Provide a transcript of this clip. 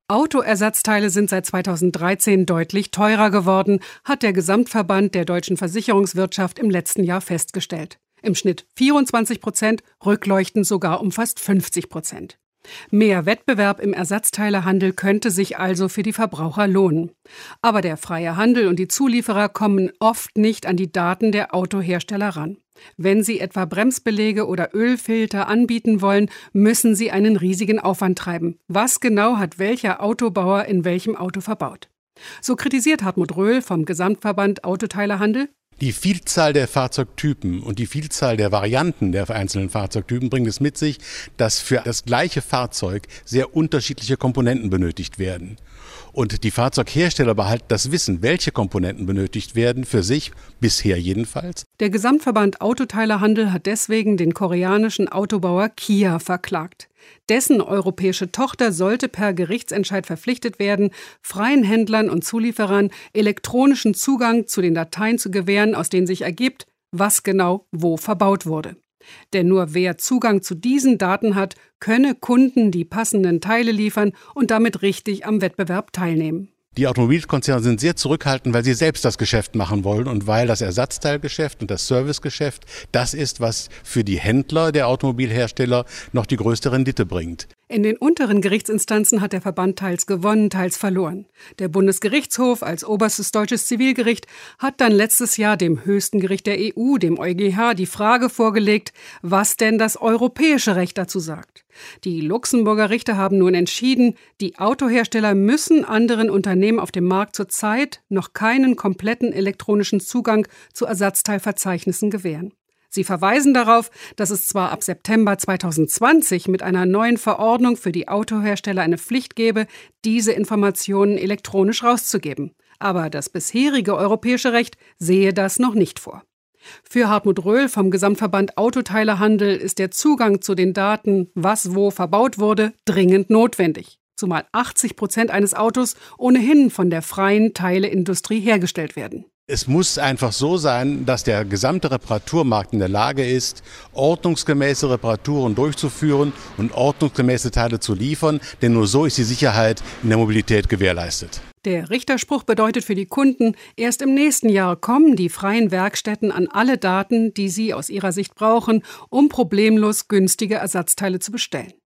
Autoersatzteile sind seit 2013 deutlich teurer geworden, hat der Gesamtverband der deutschen Versicherungswirtschaft im letzten Jahr festgestellt. Im Schnitt 24%, rückleuchtend sogar um fast 50%. Mehr Wettbewerb im Ersatzteilehandel könnte sich also für die Verbraucher lohnen. Aber der freie Handel und die Zulieferer kommen oft nicht an die Daten der Autohersteller ran. Wenn sie etwa Bremsbeläge oder Ölfilter anbieten wollen, müssen sie einen riesigen Aufwand treiben. Was genau hat welcher Autobauer in welchem Auto verbaut? So kritisiert Hartmut Röhl vom Gesamtverband Autoteilehandel. Die Vielzahl der Fahrzeugtypen und die Vielzahl der Varianten der einzelnen Fahrzeugtypen bringt es mit sich, dass für das gleiche Fahrzeug sehr unterschiedliche Komponenten benötigt werden. Und die Fahrzeughersteller behalten das Wissen, welche Komponenten benötigt werden, für sich, bisher jedenfalls. Der Gesamtverband Autoteilehandel hat deswegen den koreanischen Autobauer Kia verklagt. Dessen europäische Tochter sollte per Gerichtsentscheid verpflichtet werden, freien Händlern und Zulieferern elektronischen Zugang zu den Dateien zu gewähren, aus denen sich ergibt, was genau wo verbaut wurde. Denn nur wer Zugang zu diesen Daten hat, könne Kunden die passenden Teile liefern und damit richtig am Wettbewerb teilnehmen. Die Automobilkonzerne sind sehr zurückhaltend, weil sie selbst das Geschäft machen wollen und weil das Ersatzteilgeschäft und das Servicegeschäft das ist, was für die Händler der Automobilhersteller noch die größte Rendite bringt. In den unteren Gerichtsinstanzen hat der Verband teils gewonnen, teils verloren. Der Bundesgerichtshof als oberstes deutsches Zivilgericht hat dann letztes Jahr dem höchsten Gericht der EU, dem EuGH, die Frage vorgelegt, was denn das europäische Recht dazu sagt. Die Luxemburger Richter haben nun entschieden, die Autohersteller müssen anderen Unternehmen auf dem Markt zurzeit noch keinen kompletten elektronischen Zugang zu Ersatzteilverzeichnissen gewähren. Sie verweisen darauf, dass es zwar ab September 2020 mit einer neuen Verordnung für die Autohersteller eine Pflicht gäbe, diese Informationen elektronisch rauszugeben. Aber das bisherige europäische Recht sehe das noch nicht vor. Für Hartmut Röhl vom Gesamtverband Autoteilehandel ist der Zugang zu den Daten, was wo verbaut wurde, dringend notwendig. Zumal 80% eines Autos ohnehin von der freien Teileindustrie hergestellt werden. Es muss einfach so sein, dass der gesamte Reparaturmarkt in der Lage ist, ordnungsgemäße Reparaturen durchzuführen und ordnungsgemäße Teile zu liefern, denn nur so ist die Sicherheit in der Mobilität gewährleistet. Der Richterspruch bedeutet für die Kunden, erst im nächsten Jahr kommen die freien Werkstätten an alle Daten, die sie aus ihrer Sicht brauchen, um problemlos günstige Ersatzteile zu bestellen.